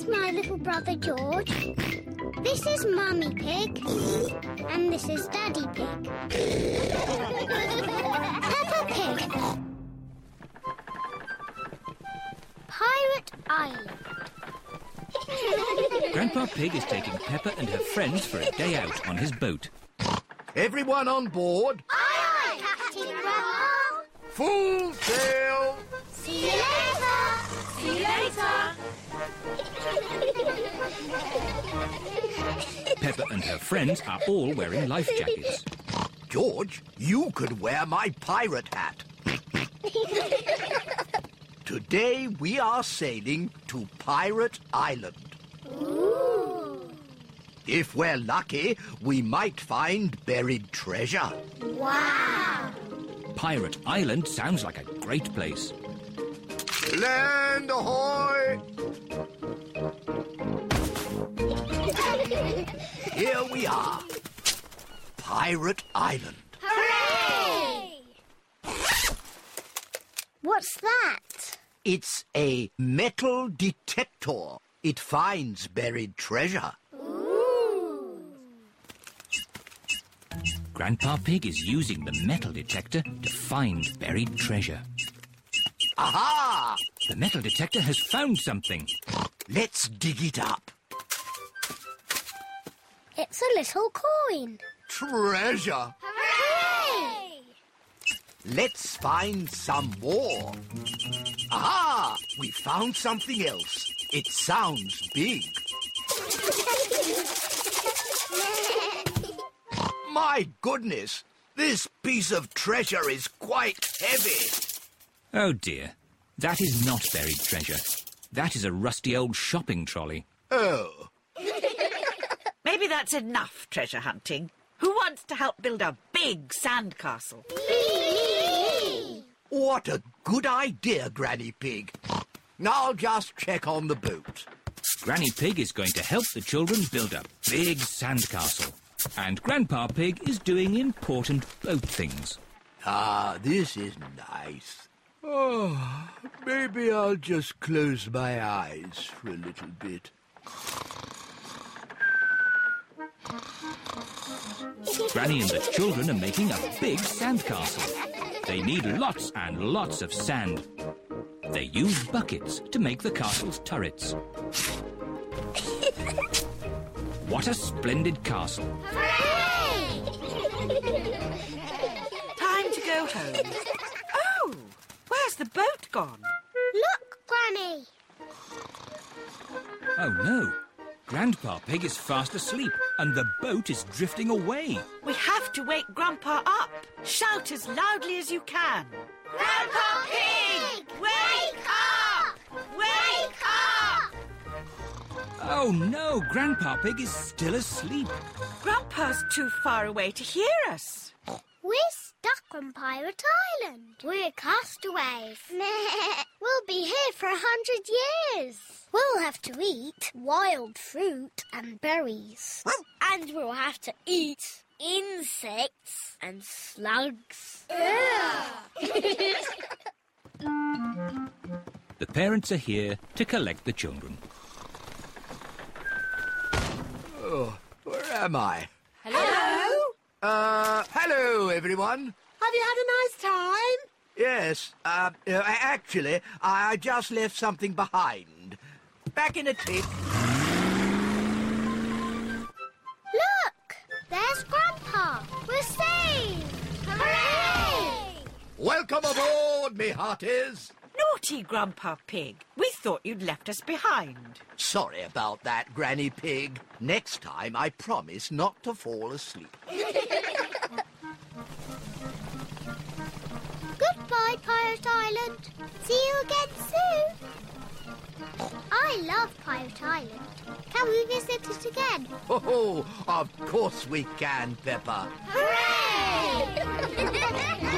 is my little brother George. This is Mummy Pig. And this is Daddy Pig. Peppa Pig. Pirate Island. Grandpa Pig is taking Peppa and her friends for a day out on his boat. Everyone on board? Aye, Captain Grandpa. Full sail! See you later. See you later. Peppa and her friends are all wearing life jackets. George, you could wear my pirate hat. Today we are sailing to Pirate Island. Ooh. If we're lucky, we might find buried treasure. Wow. Pirate Island sounds like a great place. Land ahoy! Here we are. Pirate Island. Hooray! What's that? It's a metal detector. It finds buried treasure. Ooh. Grandpa Pig is using the metal detector to find buried treasure. Aha! The metal detector has found something. Let's dig it up. It's a little coin. Treasure! Hooray! Let's find some more. Aha! We found something else. It sounds big. My goodness! This piece of treasure is quite heavy. Oh dear, that is not buried treasure. That is a rusty old shopping trolley. Oh. Maybe that's enough treasure hunting. Who wants to help build a big sandcastle? Me! What a good idea, Granny Pig. I'll just check on the boat. Granny Pig is going to help the children build a big sandcastle. And Grandpa Pig is doing important boat things. Ah, this is nice. Oh, maybe I'll just close my eyes for a little bit. Granny and the children are making a big sandcastle. They need lots and lots of sand. They use buckets to make the castle's turrets. What a splendid castle. Hooray! Time to go home. Oh, where's the boat gone? Look, Granny. Oh no, Grandpa Pig is fast asleep and the boat is drifting away. We have to wake Grandpa up. Shout as loudly as you can. Grandpa Pig! Wake up! Wake up! Oh no, Grandpa Pig is still asleep. Grandpa's too far away to hear us. We're stuck on Pirate Island. We're castaways. We'll be here for 100 years. We'll have to eat wild fruit and berries. And we'll have to eat insects and slugs. The parents are here to collect the children. Oh, where am I? Hello? Hello, everyone. Have you had a nice time? Yes, actually, I just left something behind. Back in a tick. Look! There's Grandpa. We're saved! Hooray! Welcome aboard, me hearties. Naughty Grandpa Pig. We thought you'd left us behind. Sorry about that, Granny Pig. Next time, I promise not to fall asleep. Goodbye, Pirate Island. See you again soon. I love Pirate Island. Can we visit it again? Oh, of course we can, Peppa. Hooray!